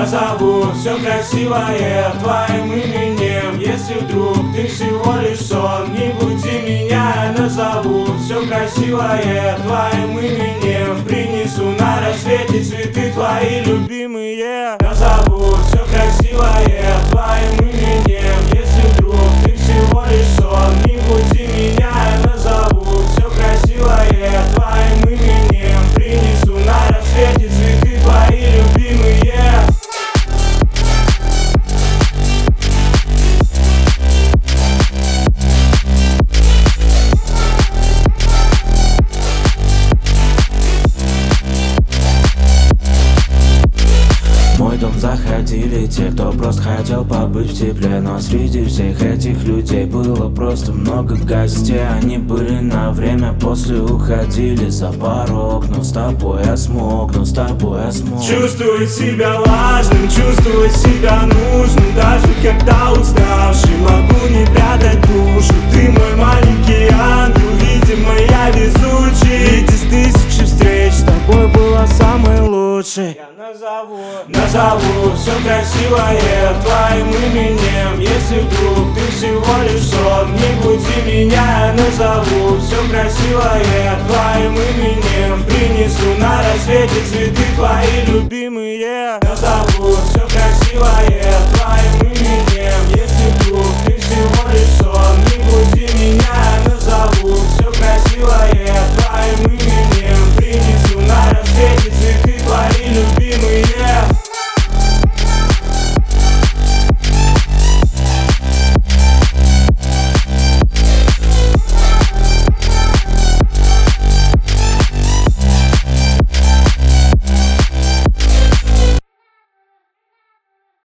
Назову все красивое твоим именем. Если вдруг ты всего лишь сон, не буди меня. Назову все красивое твоим именем. Принесу на рассвете цветы твои любимые. Назову все красивое твоим именем. Если вдруг ты всего лишь сон, не буди меня. Назову все красивое твоим именем. Принесу на рассвете цветы твои любимые. В мой дом заходили те, кто просто хотел побыть в тепле. Но среди всех этих людей было просто много гостей. Они были на время, после уходили за порог. Но с тобой я смог, но с тобой я смог Чувствовать себя важным, чувствовать себя нужным. Даже когда уставший, могу не прятать душу. Ты мой маленький ангел, видимо я везучий. Ведь из тысячи встреч с тобой была самой лучшей. Назову все красивое твоим именем. Если вдруг ты всего лишь сон, не буди меня. Назову все красивое твоим именем. Принесу на рассвете цветы твои любимые. Назову все